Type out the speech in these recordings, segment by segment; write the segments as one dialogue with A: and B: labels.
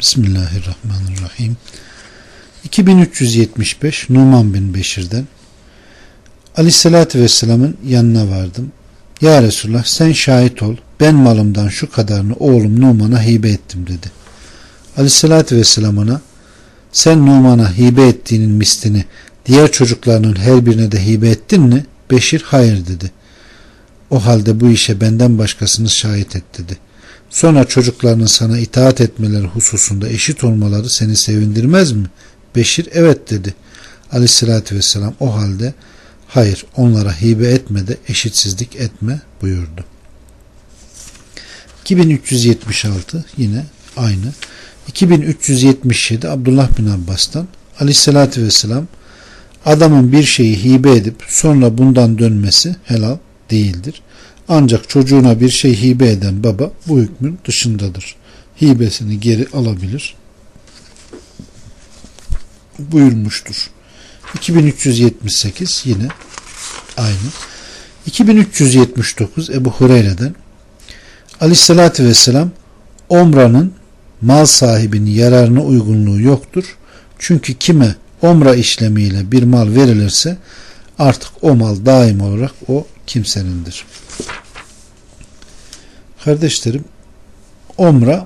A: Bismillahirrahmanirrahim. 2375 Numan bin Beşir'den: Aleyhissalatü Vesselam'ın yanına vardım. Ya Resulullah, sen şahit ol, ben malımdan şu kadarını oğlum Numan'a hibe ettim dedi. Aleyhissalatü Vesselam ona, sen Numan'a hibe ettiğinin mislini diğer çocuklarının her birine de hibe ettin mi? Beşir hayır dedi. O halde bu işe benden başkasını şahit et dedi. Sonra çocuklarının sana itaat etmeleri hususunda eşit olmaları seni sevindirmez mi? Beşir evet dedi. Aleyhissalatü Vesselam o halde hayır, onlara hibe etme de eşitsizlik etme buyurdu. 2376 yine aynı. 2377 Abdullah bin Abbas'tan: Aleyhissalatü Vesselam, adamın bir şeyi hibe edip sonra bundan dönmesi helal değildir. Ancak çocuğuna bir şey hibe eden baba bu hükmün dışındadır. Hibesini geri alabilir buyurmuştur. 2378 yine aynı. 2379 Ebu Hureyre'den: Aleyhissalatü Vesselam, omranın mal sahibinin yararına uygunluğu yoktur. Çünkü kime omra işlemiyle bir mal verilirse artık o mal daim olarak o kimsenindir. Kardeşlerim, omra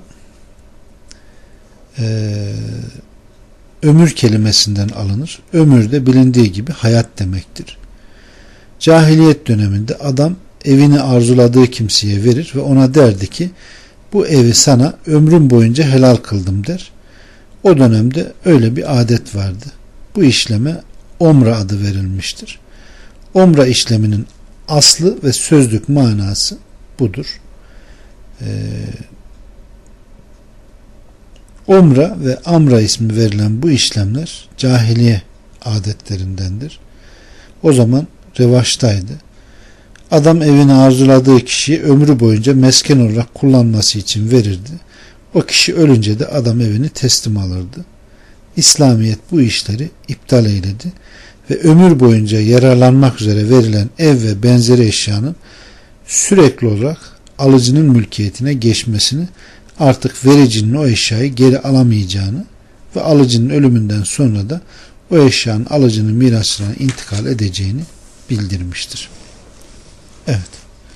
A: ömür kelimesinden alınır. Ömür de bilindiği gibi hayat demektir. Cahiliyet döneminde adam evini arzuladığı kimseye verir ve ona derdi ki bu evi sana ömrüm boyunca helal kıldım der. O dönemde öyle bir adet vardı. Bu işleme omra adı verilmiştir. Omra işleminin aslı ve sözlük manası budur. Omra ve amra ismi verilen bu işlemler cahiliye adetlerindendir. O zaman revaçtaydı. Adam evini arzuladığı kişiye ömrü boyunca mesken olarak kullanması için verirdi. O kişi ölünce de adam evini teslim alırdı. İslamiyet bu işleri iptal eyledi ve ömür boyunca yararlanmak üzere verilen ev ve benzeri eşyanın sürekli olarak alıcının mülkiyetine geçmesini, artık vericinin o eşyayı geri alamayacağını ve alıcının ölümünden sonra da o eşyanın alıcının mirasçılarına intikal edeceğini bildirmiştir. Evet.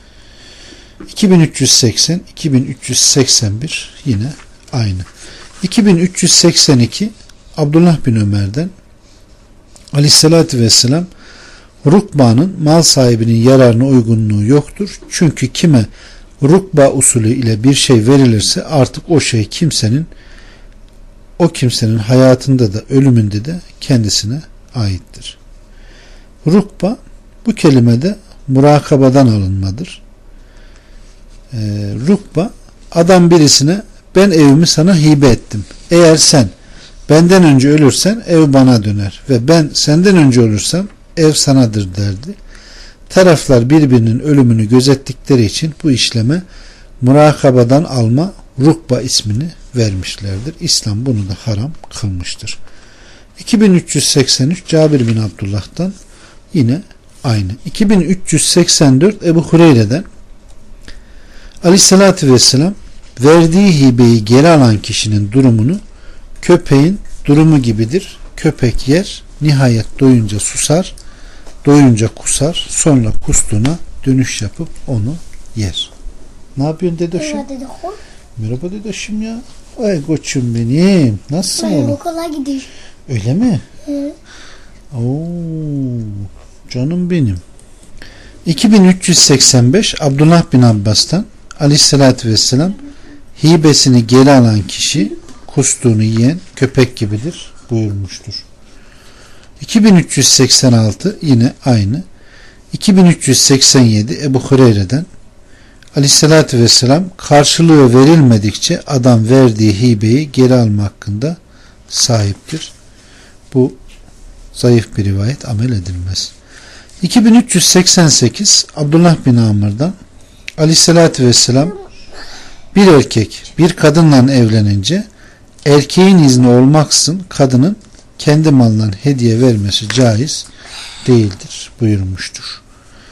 A: 2380 2381 yine aynı. 2382 Abdullah bin Ömer'den: Aleyhissalatü Vesselam, rukbanın mal sahibinin yararına uygunluğu yoktur. Çünkü kime rukba usulü ile bir şey verilirse artık o şey o kimsenin hayatında da ölümünde de kendisine aittir. Rukba bu kelimede murakabadan alınmadır. Rukba, adam birisine ben evimi sana hibe ettim. Eğer sen benden önce ölürsen ev bana döner ve ben senden önce ölürsem ev sanadır derdi. Taraflar birbirinin ölümünü gözettikleri için bu işleme murakabadan alma rukba ismini vermişlerdir. İslam bunu da haram kılmıştır. 2383 Cabir bin Abdullah'tan yine aynı. 2384 Ebu Hureyre'den: Aleyhissalatü Vesselam, verdiği hibeyi geri alan kişinin durumunu köpeğin durumu gibidir. Köpek yer, nihayet doyunca susar, doyunca kusar, sonra kustuğuna dönüş yapıp onu yer. Ne yapıyorsun dedoşum? Merhaba dedoşum ya. Ay koçum benim. Nasılsın oğlum?
B: Ben okula gidiyorum.
A: Öyle mi?
B: Hı.
A: Oo, canım benim. 2385 Abdullah bin Abbas'tan: Aleyhissalatü Vesselam, hibesini geri alan kişi kustuğunu yiyen köpek gibidir buyurmuştur. 2386 yine aynı. 2387 Ebu Hureyre'den: Aleyhissalatü Vesselam, karşılığı verilmedikçe adam verdiği hibeyi geri alma hakkında sahiptir. Bu zayıf bir rivayet, amel edilmez. 2388 Abdullah bin Amr'dan: Aleyhissalatü Vesselam, bir erkek bir kadınla evlenince erkeğin izni olmaksızın kadının kendi malından hediye vermesi caiz değildir buyurmuştur.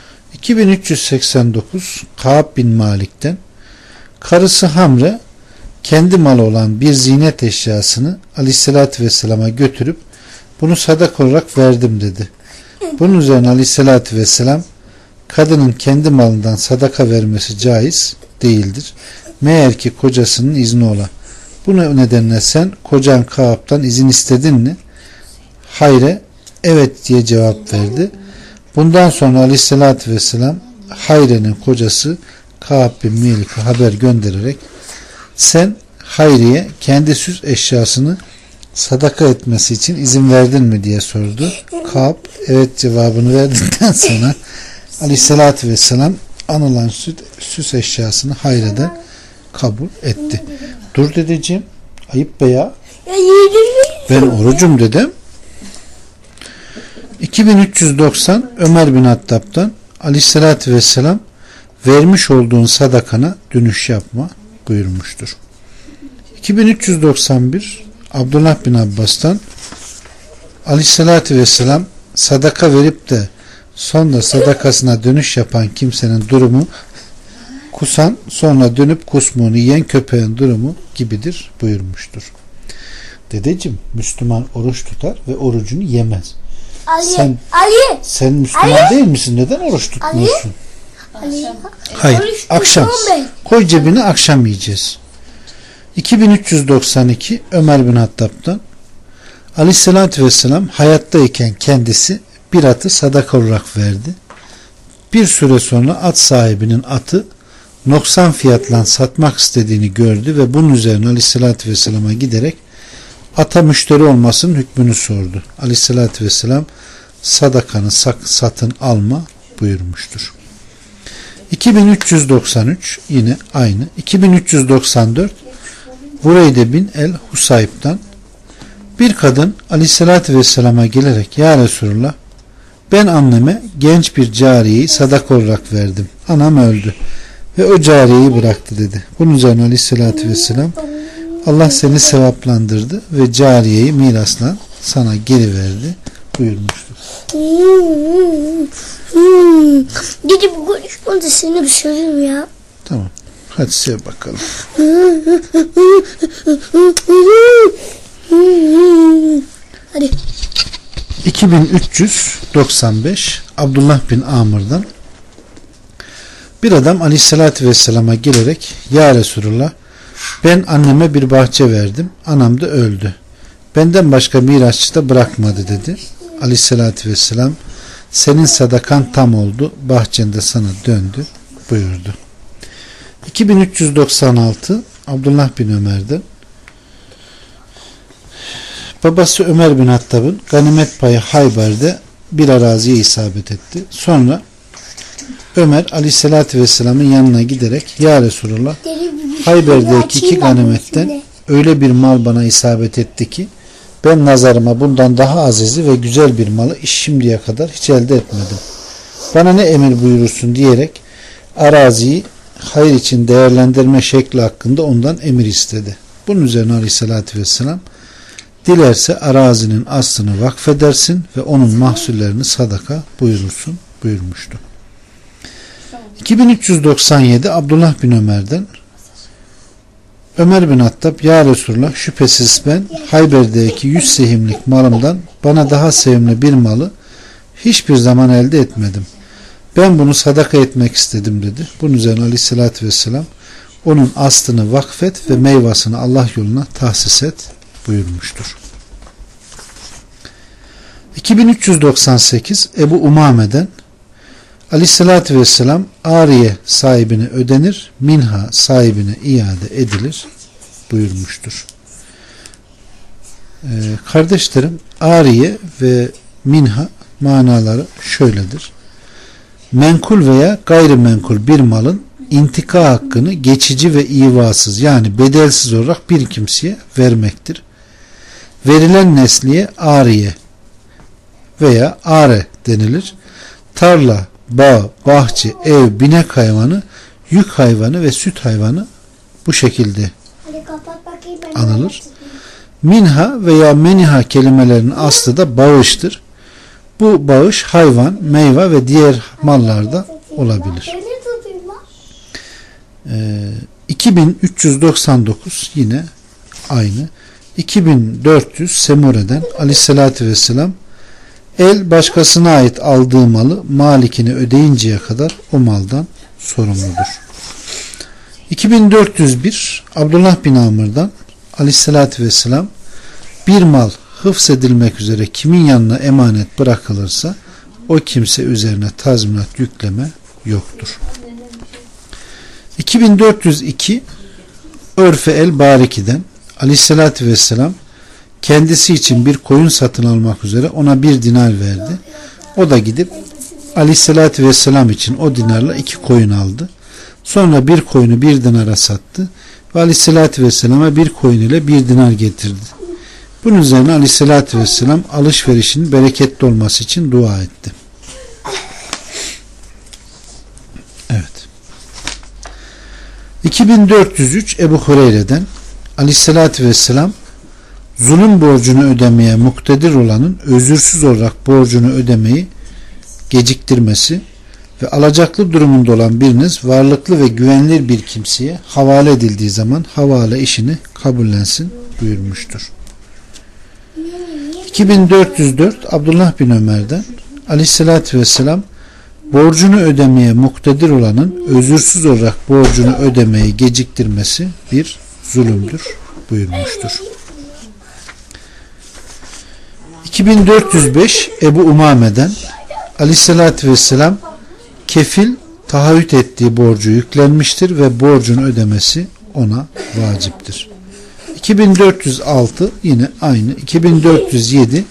A: 2389 Kâb bin Malik'ten: karısı Hamre kendi malı olan bir zinet eşyasını Aleyhisselatü Vesselam'a götürüp bunu sadaka olarak verdim dedi. Bunun üzerine Aleyhisselatü Vesselam kadının kendi malından sadaka vermesi caiz değildir. Meğer ki kocasının izni ola. Bu nedenle sen kocan Kaab'dan izin istedin mi? Hayre, evet diye cevap verdi. Bundan sonra Aleyhisselatü Vesselam Hayre'nin kocası Kaab bin Malik'e haber göndererek sen Hayri'ye kendi süs eşyasını sadaka etmesi için izin verdin mi diye sordu. Kaab evet cevabını verdikten sonra Aleyhisselatü Vesselam anılan süs eşyasını Hayre'de kabul etti. Dur dedeciğim, ayıp be ya. Ben orucum dedim. 2390 Ömer bin Hattab'dan Aleyhisselatü Vesselam vermiş olduğun sadakana dönüş yapma buyurmuştur. 2391 Abdullah bin Abbas'tan Aleyhisselatü Vesselam sadaka verip de sonra sadakasına dönüş yapan kimsenin durumu kusan sonra dönüp kusmuğunu yiyen köpeğin durumu gibidir buyurmuştur. Dedeciğim, Müslüman oruç tutar ve orucunu yemez. Sen Müslüman değil misin? Neden oruç tutmuyorsun? Hayır, akşam. Koy cebine, akşam yiyeceğiz. 2392 Ömer bin Hattab'dan Aleyhisselatü Vesselam hayattayken kendisi bir atı sadaka olarak verdi. Bir süre sonra at sahibinin atı noksan fiyatla satmak istediğini gördü ve bunun üzerine Aleyhisselatü Vesselam'a giderek ata müşteri olmasının hükmünü sordu. Aleyhisselatü Vesselam sadakanı satın alma buyurmuştur. 2393 yine aynı. 2394 Bureyde bin el-Husayb'dan bir kadın Aleyhisselatü Vesselam'a gelerek ya Resulullah, ben anneme genç bir cariyeyi sadaka olarak verdim. Anam öldü ve o cariyeyi bıraktı dedi. Bunun üzerine Aleyhisselatü Vesselam Allah seni sevaplandırdı ve cariyeyi mirasla sana geri verdi buyurmuştur.
B: Gece bu konuşmada seni bir söyleyeyim ya.
A: Tamam. Hadi sev bakalım.
B: Hadi.
A: 2395 Abdullah bin Amr'dan bir adam Aleyhisselatü Vesselam'a gelerek ya Resulullah, ben anneme bir bahçe verdim. Anam da öldü. Benden başka mirasçı da bırakmadı dedi. Aleyhisselatü Vesselam senin sadakan tam oldu. Bahçen de sana döndü buyurdu. 2396 Abdullah bin Ömer'den babası Ömer bin Hattab'ın ganimet payı Hayber'de bir araziye isabet etti. Sonra Ömer Aleyhisselatü Vesselam'ın yanına giderek ya Resulullah, Hayber'deki 2 ganimetten öyle bir mal bana isabet etti ki ben nazarıma bundan daha azizi ve güzel bir malı şimdiye kadar hiç elde etmedim. Bana ne emir buyurursun diyerek araziyi hayır için değerlendirme şekli hakkında ondan emir istedi. Bunun üzerine Aleyhisselatü Vesselam dilerse arazinin aslını vakfedersin ve onun mahsullerini sadaka buyurursun buyurmuştu. 2397 Abdullah bin Ömer'den Ömer bin Hattab ya Resulullah, şüphesiz ben Hayber'deki 100 sehimlik malımdan bana daha sevimli bir malı hiçbir zaman elde etmedim. Ben bunu sadaka etmek istedim dedi. Bunun üzerine Aleyhisselatü Vesselam onun aslını vakfet ve meyvasını Allah yoluna tahsis et buyurmuştur. 2398 Ebu Umame'den Aleyhisselatü Vesselam ariye sahibine ödenir, minha sahibine iade edilir buyurmuştur. Kardeşlerim, ariye ve minha manaları şöyledir. Menkul veya gayrimenkul bir malın intika hakkını geçici ve ivasız yani bedelsiz olarak bir kimseye vermektir. Verilen nesliye ariye veya are denilir. Tarla, bağ, bahçe, ev, binek hayvanı, yük hayvanı ve süt hayvanı bu şekilde anılır. Minha veya meniha kelimelerinin aslı da bağıştır. Bu bağış hayvan, meyve ve diğer mallarda olabilir. 2399 yine aynı. 2400 Semure'den aleyhissalatü vesselam el başkasına ait aldığı malı malikine ödeyinceye kadar o maldan sorumludur. 2401 Abdullah bin Amr'dan aleyhissalatü vesselam bir mal hıfzedilmek üzere kimin yanına emanet bırakılırsa o kimse üzerine tazminat yükleme yoktur. 2402 Örfe el-Bariki'den aleyhissalatü vesselam kendisi için bir koyun satın almak üzere ona 1 dinar verdi. O da gidip aleyhissalatü vesselam için o dinarla 2 koyun aldı. Sonra bir koyunu 1 dinara sattı ve aleyhissalatü vesselama bir koyun ile 1 dinar getirdi. Bunun üzerine aleyhissalatü vesselam alışverişin bereketli olması için dua etti. Evet. 2403 Ebu Hureyre'den aleyhissalatü vesselam zulüm borcunu ödemeye muktedir olanın özürsüz olarak borcunu ödemeyi geciktirmesi ve alacaklı durumunda olan biriniz varlıklı ve güvenilir bir kimseye havale edildiği zaman havale işini kabullensin buyurmuştur. 2404 Abdullah bin Ömer'den aleyhissalatü vesselam borcunu ödemeye muktedir olanın özürsüz olarak borcunu ödemeyi geciktirmesi bir zulümdür buyurmuştur. 2405 Ebu Umame'den aleyhissalatü vesselam kefil taahhüt ettiği borcu yüklenmiştir ve borcunu ödemesi ona vaciptir. 2406 yine aynı. 2407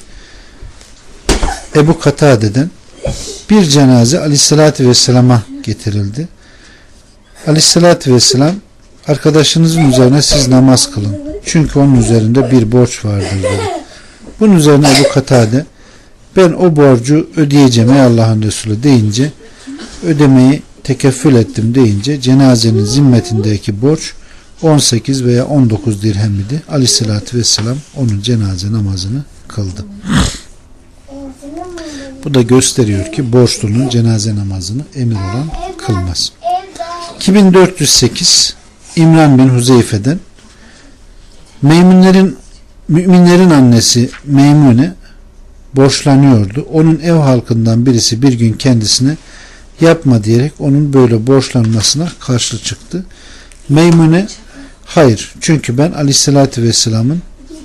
A: Ebu Katade'den bir cenaze aleyhissalatü vesselama getirildi. Aleyhissalatü vesselam arkadaşınızın üzerine siz namaz kılın. Çünkü onun üzerinde bir borç vardır dedi. Bunun üzerine Ebu Katade ben o borcu ödeyeceğim ey Allah'ın Resulü deyince ödemeyi tekeffül ettim deyince cenazenin zimmetindeki borç 18 veya 19 dirhem idi. Aleyhissalatü vesselam onun cenaze namazını kıldı. Bu da gösteriyor ki borçlunun cenaze namazını emir olan kılmaz. 2408 İmran bin Huzeyfe'den müminlerin annesi Meymune borçlanıyordu. Onun ev halkından birisi bir gün kendisine yapma diyerek onun böyle borçlanmasına karşı çıktı. Meymune hayır çünkü ben aleyhissalatü vesselamın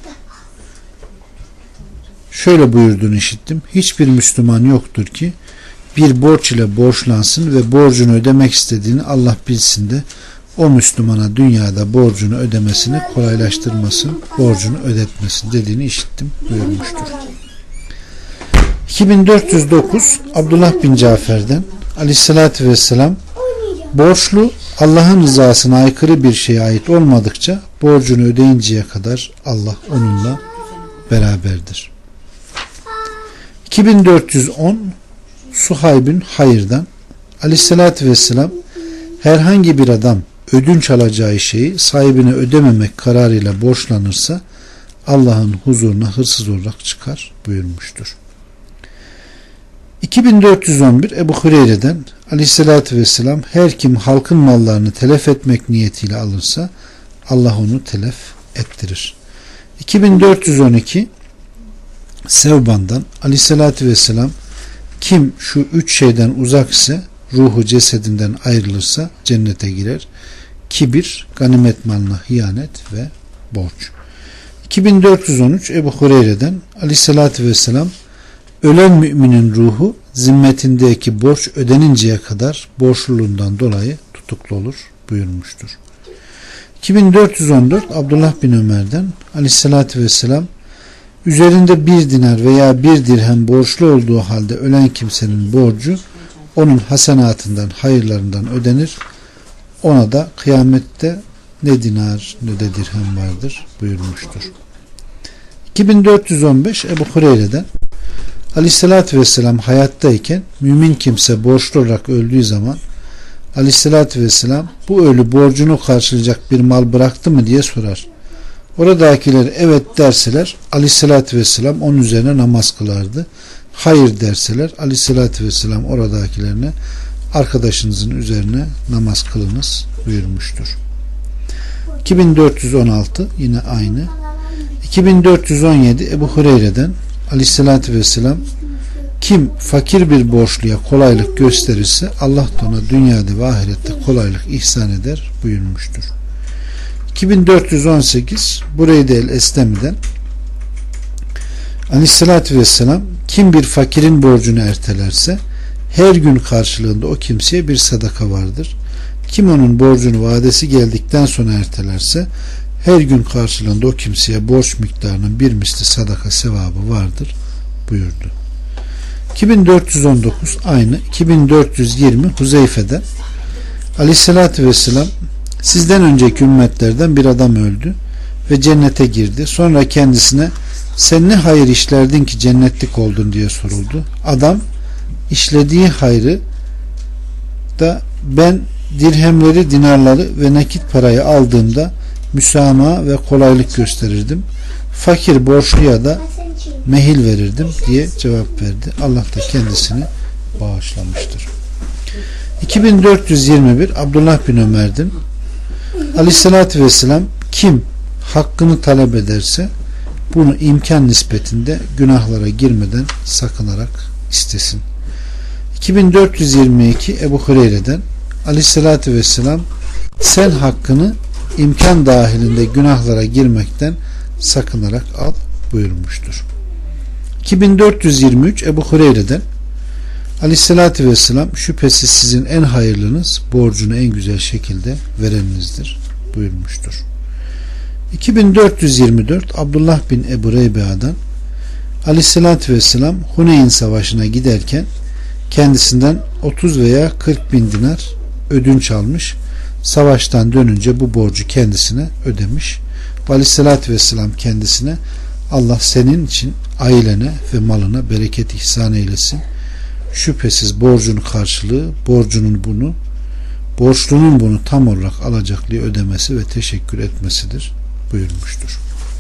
A: şöyle buyurduğunu işittim. Hiçbir Müslüman yoktur ki bir borç ile borçlansın ve borcunu ödemek istediğini Allah bilsin de o Müslümana dünyada borcunu ödemesini kolaylaştırmasın, borcunu ödetmesin dediğini işittim buyurmuştur. 2409 Abdullah bin Cafer'den aleyhissalatü vesselam borçlu Allah'ın rızasına aykırı bir şeye ait olmadıkça borcunu ödeyinceye kadar Allah onunla beraberdir. 2410 Suhayb'in Hayır'dan aleyhissalatü vesselam herhangi bir adam ödünç alacağı şeyi sahibine ödememek kararıyla borçlanırsa Allah'ın huzuruna hırsız olarak çıkar buyurmuştur. 2411 Ebu Hureyre'den aleyhissalatü vesselam her kim halkın mallarını telef etmek niyetiyle alırsa Allah onu telef ettirir. 2412 Sevban'dan aleyhissalatü vesselam kim şu 3 şeyden uzak ise ruhu cesedinden ayrılırsa cennete girer. Kibir, ganimet malına hıyanet ve borç. 2413 Ebu Hureyre'den aleyhissalatü vesselam ölen müminin ruhu zimmetindeki borç ödeninceye kadar borçluluğundan dolayı tutuklu olur buyurmuştur. 2414 Abdullah bin Ömer'den aleyhissalatü vesselam üzerinde 1 dinar veya 1 dirhem borçlu olduğu halde ölen kimsenin borcu onun hasenatından, hayırlarından ödenir. Ona da kıyamette ne dinar ne de dirhem vardır buyurmuştur. 2415 Ebu Hureyre'den aleyhissalatü vesselam hayattayken mümin kimse borçlu olarak öldüğü zaman aleyhissalatü vesselam bu ölü borcunu karşılayacak bir mal bıraktı mı diye sorar. Oradakiler evet derseler aleyhissalatü vesselam onun üzerine namaz kılardı. Hayır derseler aleyhissalatü vesselam oradakilerine arkadaşınızın üzerine namaz kılınız buyurmuştur. 2416 yine aynı. 2417 Ebu Hureyre'den Aleyhisselatü Vesselam, kim fakir bir borçluya kolaylık gösterirse Allah da ona dünyada ve ahirette kolaylık ihsan eder buyurmuştur. 2418 Bureyde el-Eslemi'den Aleyhisselatü Vesselam, kim bir fakirin borcunu ertelerse her gün karşılığında o kimseye bir sadaka vardır. Kim onun borcunu vadesi geldikten sonra ertelerse her gün karşılığında o kimseye borç miktarının bir misli sadaka sevabı vardır buyurdu. 2419 aynı. 2420 Huzeyfe'den Aleyhisselatü Vesselam, sizden önceki ümmetlerden bir adam öldü ve cennete girdi. Sonra kendisine sen ne hayır işlerdin ki cennetlik oldun diye soruldu. Adam, işlediği hayrı da ben dirhemleri, dinarları ve nakit parayı aldığımda müsamaha ve kolaylık gösterirdim. Fakir borçluya da mehil verirdim diye cevap verdi. Allah da kendisini bağışlamıştır. 2421 Abdullah bin Ömer'den Aleyhisselatü Vesselam, kim hakkını talep ederse bunu imkan nispetinde günahlara girmeden sakınarak istesin. 2422 Ebu Hureyre'den Aleyhisselatü Vesselam, sen hakkını imkan dahilinde günahlara girmekten sakınarak al buyurmuştur. 2423 Ebu Hureyre'den Aleyhisselatü Vesselam, şüphesiz sizin en hayırlınız borcunu en güzel şekilde vereninizdir buyurmuştur. 2424 Abdullah bin Ebu Reybe'den Aleyhisselatü Vesselam Huneyn Savaşı'na giderken kendisinden 30 veya 40 bin dinar ödünç almış. Savaştan dönünce bu borcu kendisine ödemiş. Aleyhisselatü Vesselam kendisine, Allah senin için ailene ve malına bereket ihsan eylesin. Şüphesiz borcun karşılığı borçlunun bunu tam olarak alacaklığı ödemesi ve teşekkür etmesidir buyurmuştur.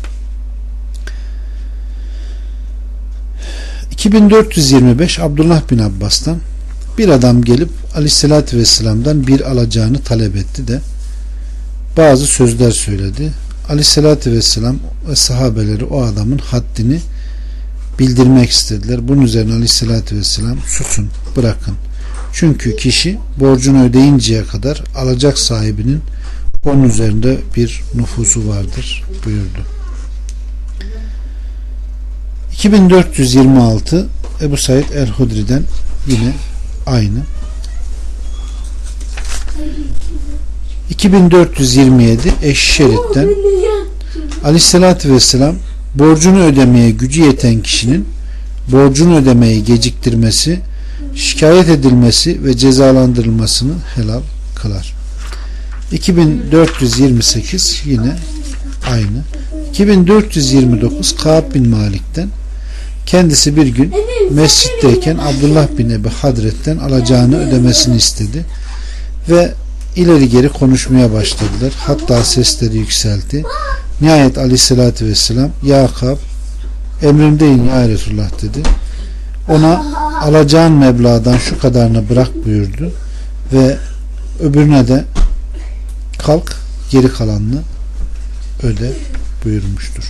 A: 2425 Abdullah bin Abbas'tan bir adam gelip Aleyhisselatü Vesselam'dan bir alacağını talep etti de bazı sözler söyledi. Aleyhisselatü Vesselam ve sahabeleri o adamın haddini bildirmek istediler. Bunun üzerine Aleyhisselatü Vesselam, susun, bırakın. Çünkü kişi borcunu ödeyinceye kadar alacak sahibinin onun üzerinde bir nüfusu vardır buyurdu. 2426 Ebu Said el-Hudri'den yine aynı. 2427 Eşşerit'ten Aleyhisselatü Vesselam, borcunu ödemeye gücü yeten kişinin borcunu ödemeyi geciktirmesi, şikayet edilmesi ve cezalandırılmasını helal kılar. 2428 yine aynı. 2429 Kâb bin Malik'ten kendisi bir gün mescitteyken Abdullah bin Ebi Hadret'ten alacağını ödemesini istedi ve ileri geri konuşmaya başladılar. Hatta sesleri yükseldi. Nihayet Aleyhisselatü Vesselam, ya Kâb, emrimdeyin ya Resulullah dedi. Ona alacağın meblağdan şu kadarını bırak buyurdu ve öbürüne de kalk geri kalanını öde buyurmuştur.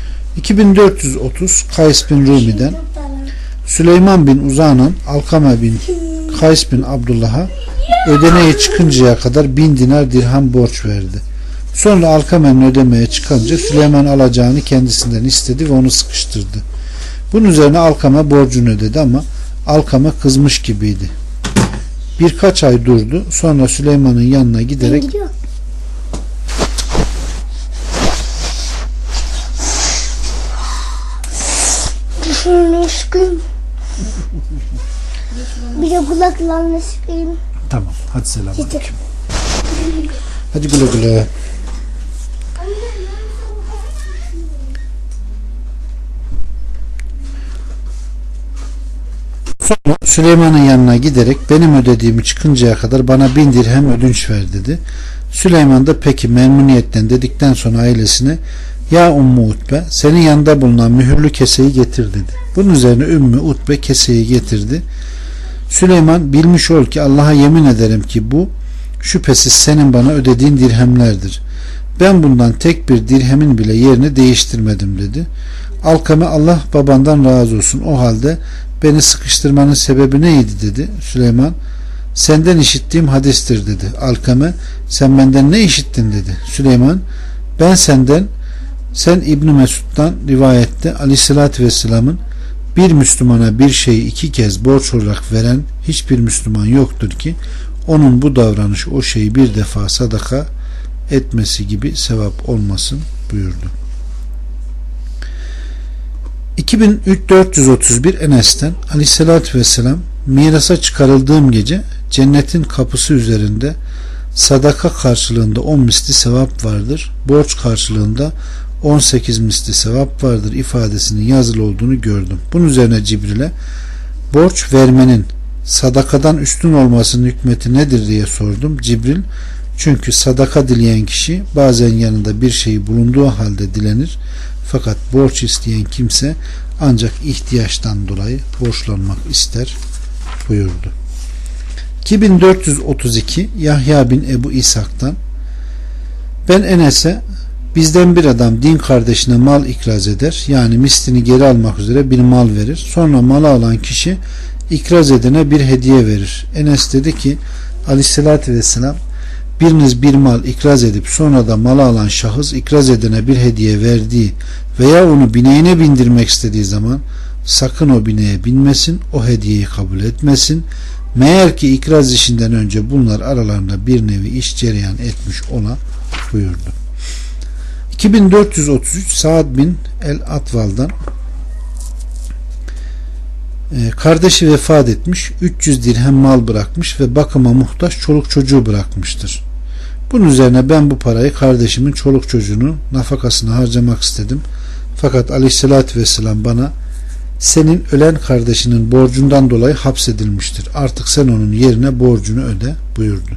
A: 2430 Kays bin Rumi'den Süleyman bin Uzan'ın Alkame bin Kays bin Abdullah'a ödemeye çıkıncaya kadar 1000 dinar dirham borç verdi. Sonra Alkame'nin ödemeye çıkınca Süleyman alacağını kendisinden istedi ve onu sıkıştırdı. Bunun üzerine Alkame borcunu ödedi ama Alkame kızmış gibiydi. Birkaç ay durdu. Sonra Süleyman'ın yanına giderek
B: bir de kulaklarını sıkayım.
A: Tamam. Hadi selamünaleyküm. Hadi güle güle. Sonra Süleyman'ın yanına giderek benim ödediğimi çıkıncaya kadar bana 1000 dirhem ödünç ver dedi. Süleyman da peki memnuniyetten dedikten sonra ailesine, ya Ümmü Utbe, senin yanında bulunan mühürlü keseyi getir dedi. Bunun üzerine Ümmü Utbe keseyi getirdi. Süleyman, bilmiş ol ki Allah'a yemin ederim ki bu şüphesiz senin bana ödediğin dirhemlerdir. Ben bundan tek bir dirhemin bile yerini değiştirmedim dedi. Alkame Allah babandan razı olsun. O halde beni sıkıştırmanın sebebi neydi dedi. Süleyman senden işittiğim hadistir dedi. Alkame sen benden ne işittin dedi. Süleyman ben sen İbn Mesud'dan rivayette Aleyhisselatü Vesselam'ın bir Müslümana bir şeyi 2 kez borç olarak veren hiçbir Müslüman yoktur ki onun bu davranış o şeyi bir defa sadaka etmesi gibi sevap olmasın buyurdu. 2431 Enes'ten Aleyhisselatü Vesselam mirasa çıkarıldığım gece cennetin kapısı üzerinde sadaka karşılığında 10 misli sevap vardır. Borç karşılığında 18 misli sevap vardır ifadesinin yazılı olduğunu gördüm. Bunun üzerine Cibril'e borç vermenin sadakadan üstün olmasının hikmeti nedir diye sordum. Cibril çünkü sadaka dileyen kişi bazen yanında bir şey bulunduğu halde dilenir. Fakat borç isteyen kimse ancak ihtiyaçtan dolayı borçlanmak ister buyurdu. 2432 Yahya bin Ebu İshak'tan ben Enes'e bizden bir adam din kardeşine mal ikraz eder. Yani mislini geri almak üzere bir mal verir. Sonra malı alan kişi ikraz edene bir hediye verir. Enes dedi ki Aleyhisselatü Vesselam biriniz bir mal ikraz edip sonra da malı alan şahıs ikraz edene bir hediye verdiği veya onu bineğine bindirmek istediği zaman sakın o bineğe binmesin, o hediyeyi kabul etmesin. Meğer ki ikraz işinden önce bunlar aralarında bir nevi iş cereyan etmiş ola buyurdu. 2433 Sa'd bin el-Atval'dan kardeşi vefat etmiş, 300 dirhem mal bırakmış ve bakıma muhtaç çoluk çocuğu bırakmıştır. Bunun üzerine ben bu parayı kardeşimin çoluk çocuğunun nafakasına harcamak istedim. Fakat Aleyhisselatü Vesselam bana senin ölen kardeşinin borcundan dolayı hapsedilmiştir. Artık sen onun yerine borcunu öde buyurdu.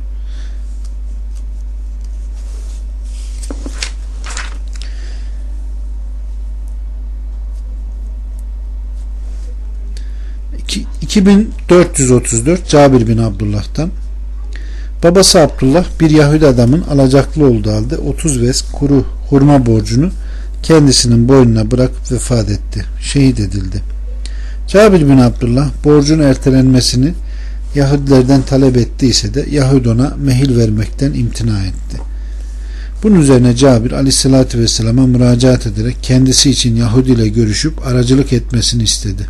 A: İki 2434 Cabir bin Abdullah'tan babası Abdullah bir Yahudi adamın alacaklı olduğu halde 30 vesk kuru hurma borcunu kendisinin boynuna bırakıp vefat etti. Şehit edildi. Cabir bin Abdullah borcun ertelenmesini Yahudilerden talep ettiyse de Yahudi ona mehil vermekten imtina etti. Bunun üzerine Cabir Aleyhisselatü Vesselam'a müracaat ederek kendisi için Yahudi ile görüşüp aracılık etmesini istedi.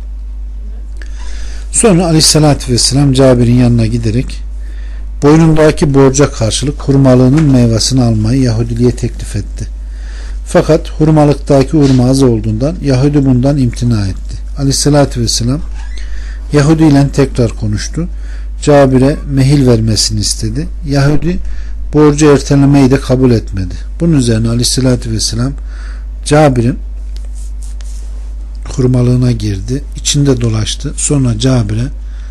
A: Sonra Aleyhisselatü Vesselam Cabir'in yanına giderek boynundaki borca karşılık hurmalığının meyvesini almayı Yahudiliğe teklif etti. Fakat hurmalıktaki hurma az olduğundan Yahudi bundan imtina etti. Aleyhissalatü vesselam Yahudi ile tekrar konuştu. Cabir'e mehil vermesini istedi. Yahudi borcu ertelemeyi de kabul etmedi. Bunun üzerine Aleyhissalatü vesselam Cabir'in hurmalığına girdi. İçinde dolaştı. Sonra Cabir'e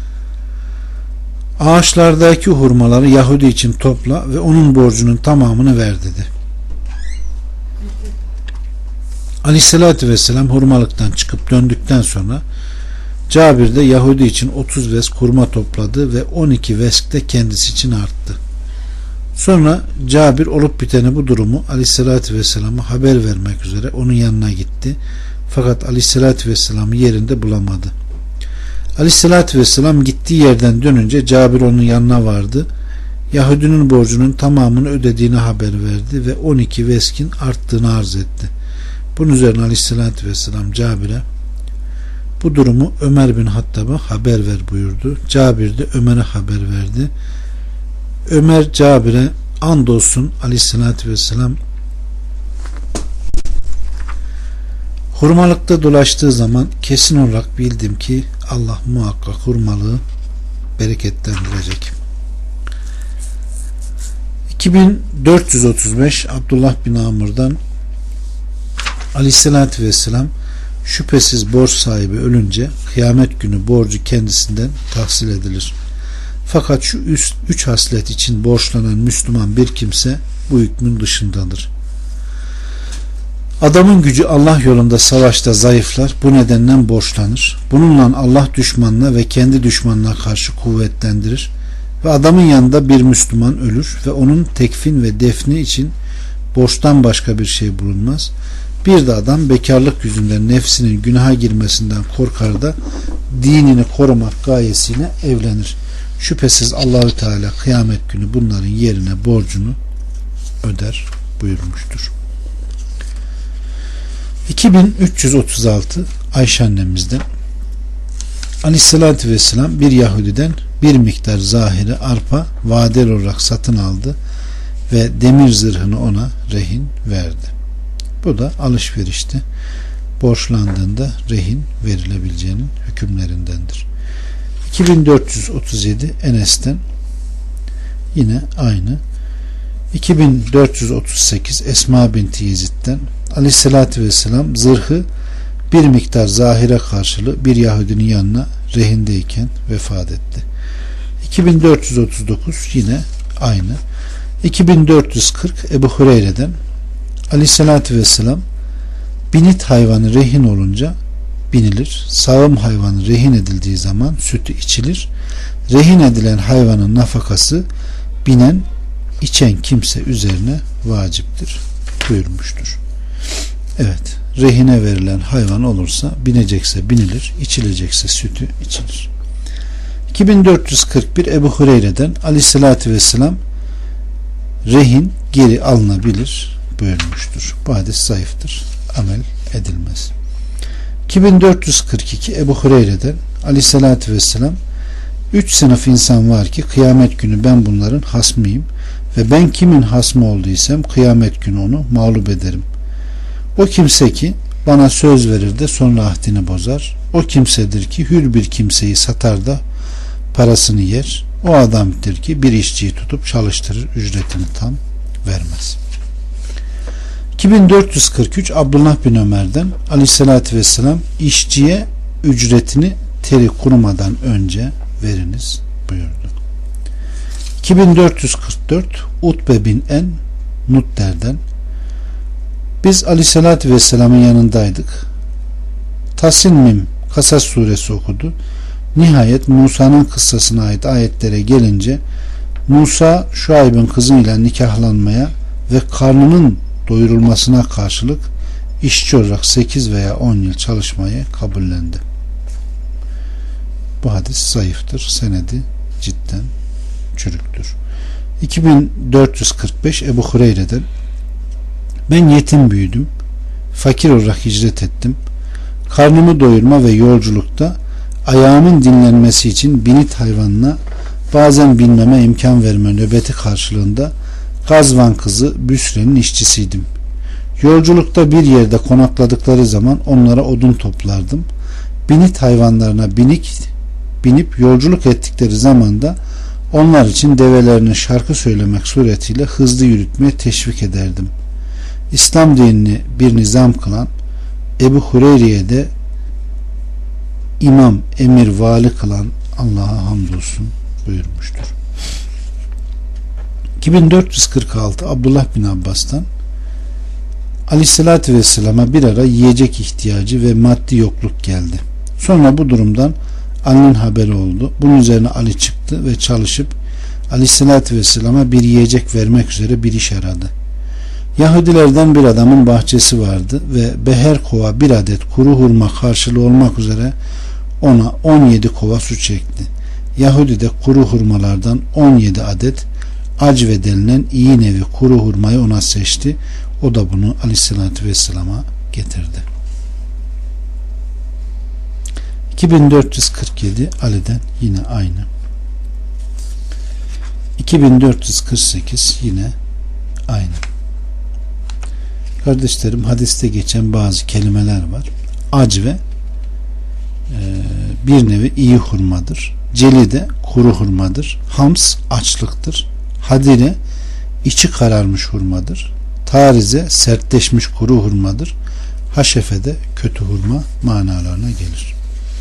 A: ağaçlardaki hurmaları Yahudi için topla ve onun borcunun tamamını ver dedi. Aleyhissalatü vesselam hurmalıktan çıkıp döndükten sonra Cabir de Yahudi için 30 vesk hurma topladı ve 12 vesk de kendisi için arttı. Sonra Cabir olup biteni bu durumu Aleyhissalatü vesselama haber vermek üzere onun yanına gitti. Fakat Aleyhissalatü vesselam'ı yerinde bulamadı. Aleyhissalatü vesselam gittiği yerden dönünce Cabir onun yanına vardı. Yahudinin borcunun tamamını ödediğini haber verdi ve 12 veskin arttığını arz etti. Bunun üzerine Aleyhissalatü vesselam Cabir'e bu durumu Ömer bin Hattab'a haber ver buyurdu. Cabir de Ömer'e haber verdi. Ömer Cabir'e andolsun Aleyhissalatü vesselam hurmalıkta dolaştığı zaman kesin olarak bildim ki Allah muhakkak hurmalığı bereketlendirecek. 2435 Abdullah bin Amr'dan Aleyhissalatü vesselam şüphesiz borç sahibi ölünce kıyamet günü borcu kendisinden tahsil edilir. Fakat şu üç haslet için borçlanan Müslüman bir kimse bu hükmün dışındadır. Adamın gücü Allah yolunda savaşta zayıflar, bu nedenden borçlanır. Bununla Allah düşmanına ve kendi düşmanına karşı kuvvetlendirir ve adamın yanında bir Müslüman ölür ve onun tekfin ve defni için borçtan başka bir şey bulunmaz. Bir de adam bekarlık yüzünden nefsinin günaha girmesinden korkar da dinini korumak gayesiyle evlenir. Şüphesiz Allahü Teala kıyamet günü bunların yerine borcunu öder buyurmuştur. 2336 Ayşe annemizden Aleyhisselatü Vesselam bir Yahudiden bir miktar zahiri arpa vadeli olarak satın aldı ve demir zırhını ona rehin verdi. Bu da alışverişte borçlandığında rehin verilebileceğinin hükümlerindendir. 2437 Enes'ten yine aynı. 2438 Esma binti Yezid'den Aleyhisselatü Vesselam zırhı bir miktar zahire karşılığı bir Yahudinin yanına rehindeyken vefat etti. 2439 yine aynı. 2440 Ebu Hureyre'den Aleyhisselatü Vesselam binit hayvanı rehin olunca binilir. Sağım hayvanı rehin edildiği zaman sütü içilir. Rehin edilen hayvanın nafakası binen içen kimse üzerine vaciptir buyurmuştur. Evet, rehine verilen hayvan olursa binecekse binilir, içilecekse sütü içilir. 2441 Ebu Hureyre'den Aleyhisselatü Vesselam rehin geri alınabilir buyurmuştur. Bu hadis zayıftır. Amel edilmez. 2442 Ebu Hureyre'den Aleyhisselatü Vesselam 3 sınıf insan var ki kıyamet günü ben bunların hasmıyım ve ben kimin hasmı olduysam kıyamet günü onu mağlup ederim. O kimse ki bana söz verir de sonra ahdini bozar. O kimsedir ki hür bir kimseyi satar da parasını yer. O adamdır ki bir işçiyi tutup çalıştırır, ücretini tam vermez. 2443 Abdullah bin Ömer'den Aleyhisselatü Vesselam işçiye ücretini teri kurumadan önce veriniz buyurdu. 2444 Utbe bin En Nutter'den biz Aleyhisselatü Vesselam'ın yanındaydık. Tasinmim Kasas suresi okudu. Nihayet Musa'nın kıssasına ait ayetlere gelince Musa Şuayb'ın kızıyla nikahlanmaya ve karnının doyurulmasına karşılık işçi olarak 8 veya 10 yıl çalışmayı kabullendi. Bu hadis zayıftır. Senedi cidden çürüktür. 2445 Ebu Hureyre'den ben yetim büyüdüm. Fakir olarak hicret ettim. Karnımı doyurma ve yolculukta ayağımın dinlenmesi için binit hayvanına bazen binmeme imkan verme nöbeti karşılığında Gazvan kızı Büsre'nin işçisiydim. Yolculukta bir yerde konakladıkları zaman onlara odun toplardım. Binit hayvanlarına binip yolculuk ettikleri zaman da onlar için develerini şarkı söylemek suretiyle hızlı yürütmeye teşvik ederdim. İslam dinini bir nizam kılan Ebu Hureyre'ye de imam, emir, vali kılan Allah'a hamdolsun buyurmuştur. 2446 Abdullah bin Abbas'tan Aleyhisselatü Vesselam'a bir ara yiyecek ihtiyacı ve maddi yokluk geldi. Sonra bu durumdan Ali'nin haberi oldu. Bunun üzerine Ali çıktı ve çalışıp Aleyhisselatü Vesselam'a bir yiyecek vermek üzere bir iş aradı. Yahudilerden bir adamın bahçesi vardı ve beher kova bir adet kuru hurma karşılığı olmak üzere ona 17 kova su çekti. Yahudi de kuru hurmalardan 17 adet acve denilen iyi nevi kuru hurmayı ona seçti. O da bunu Aleyhisselatü Vesselam'a getirdi. 2447 Ali'den yine aynı. 2448 yine aynı. Kardeşlerim, hadiste geçen bazı kelimeler var. Acve bir nevi iyi hurmadır. Celi de kuru hurmadır. Hams açlıktır. Hadire içi kararmış hurmadır. Tarize sertleşmiş kuru hurmadır. Haşefe de kötü hurma manalarına gelir.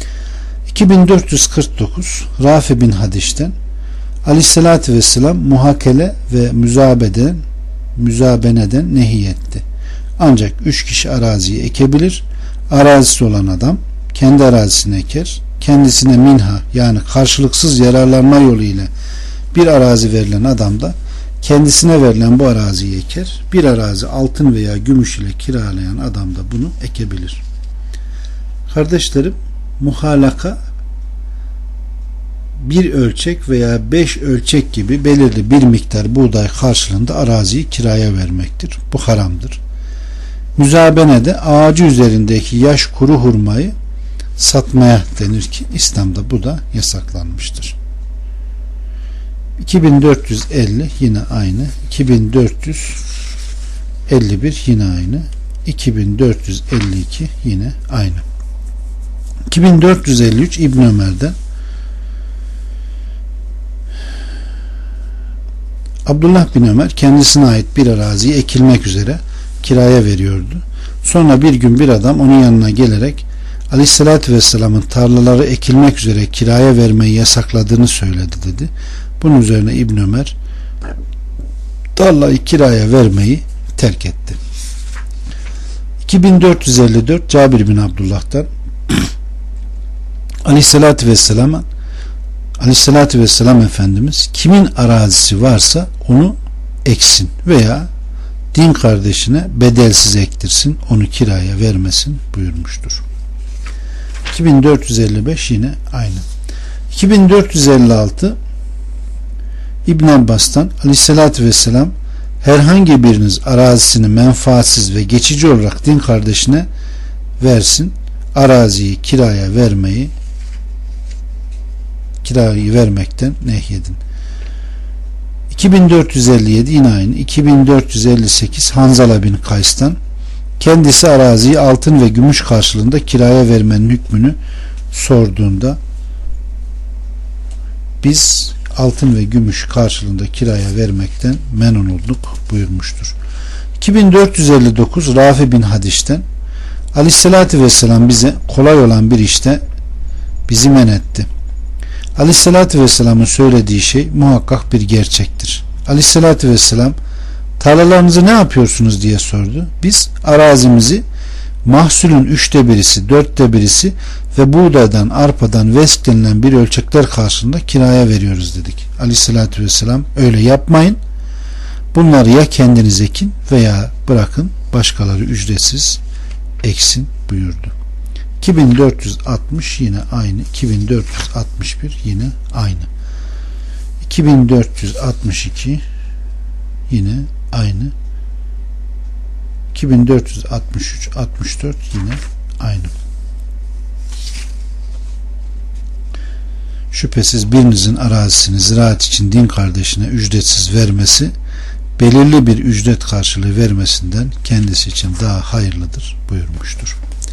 A: 2449 Rafi bin Hadiş'ten Aleyhisselatü Vesselam muhakele ve müzabeneden nehiyetti. Ancak 3 kişi araziyi ekebilir. Arazisi olan adam kendi arazisini eker. Kendisine minha yani karşılıksız yararlanma yolu ile bir arazi verilen adam da kendisine verilen bu araziyi eker. Bir arazi altın veya gümüş ile kiralayan adam da bunu ekebilir. Kardeşlerim, muhalaka bir ölçek veya 5 ölçek gibi belirli bir miktar buğday karşılığında araziyi kiraya vermektir. Bu haramdır. Müzabene de ağacı üzerindeki yaş kuru hurmayı satmaya denir ki İslam'da bu da yasaklanmıştır. 2450 yine aynı. 2451 yine aynı. 2452 yine aynı. 2453 İbn Ömer'den Abdullah bin Ömer kendisine ait bir araziyi ekilmek üzere kiraya veriyordu. Sonra bir gün bir adam onun yanına gelerek Aleyhisselatü Vesselam'ın tarlaları ekilmek üzere kiraya vermeyi yasakladığını söyledi dedi. Bunun üzerine İbn Ömer tarlayı kiraya vermeyi terk etti. 2454 Cabir bin Abdullah'tan Aleyhisselatü Vesselam Efendimiz kimin arazisi varsa onu eksin veya din kardeşine bedelsiz ektirsin, onu kiraya vermesin buyurmuştur. 2455 yine aynı. 2456 İbn Abbas'tan Aleyhisselatü Vesselam herhangi biriniz arazisini menfaatsiz ve geçici olarak din kardeşine versin, araziyi kirayı vermekten nehyedin. 2457 yine aynı. 2458 Hanzala bin Kays'tan kendisi araziyi altın ve gümüş karşılığında kiraya vermenin hükmünü sorduğunda biz altın ve gümüş karşılığında kiraya vermekten men olduk buyurmuştur. 2459 Rafi bin Hadiş'ten Aleyhisselatü Vesselam bize kolay olan bir işte bizi men etti. Aleyhisselatü Vesselam'ın söylediği şey muhakkak bir gerçektir. Aleyhisselatü Vesselam tarlalarınızı ne yapıyorsunuz diye sordu. Biz arazimizi mahsulün 1/3'isi 4/1'isi ve buğdaydan, arpadan, vesk denilen bir ölçekler karşılığında kiraya veriyoruz dedik. Aleyhisselatü Vesselam öyle yapmayın. Bunları ya kendiniz ekin veya bırakın başkaları ücretsiz eksin buyurdu. 2460 yine aynı. 2461 yine aynı. 2462 yine aynı. 2463 64 yine aynı. Şüphesiz birinizin arazisini ziraat için din kardeşine ücretsiz vermesi belirli bir ücret karşılığı vermesinden kendisi için daha hayırlıdır buyurmuştur.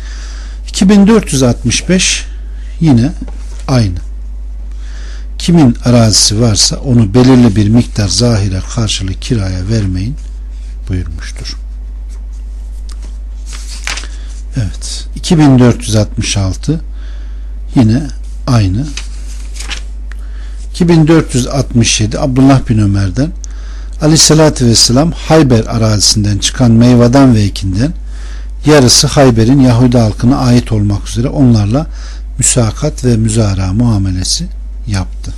A: 2465 yine aynı. Kimin arazisi varsa onu belirli bir miktar zahire karşılığı kiraya vermeyin buyurmuştur. Evet. 2466 yine aynı. 2467 Abdullah bin Ömer'den Aleyhisselatü Vesselam Hayber arazisinden çıkan meyveden ve ekinden yarısı Hayber'in Yahudi halkına ait olmak üzere onlarla müsakat ve müzara muamelesi yaptı.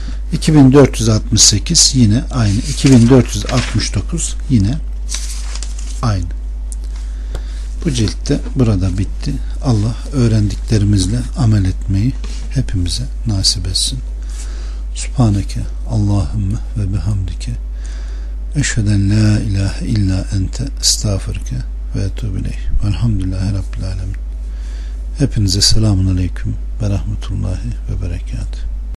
A: 2468 yine aynı. 2469 yine aynı. Bu ciltte burada bitti. Allah öğrendiklerimizle amel etmeyi hepimize nasip etsin. Subhaneke Allahümme ve bihamdike eşheden la ilahe illa ente estağfurke ve etûbü ileyh. Velhamdülillahi Rabbil alemin. Hepinize selamun aleyküm ve rahmetullahi ve berekatuhu.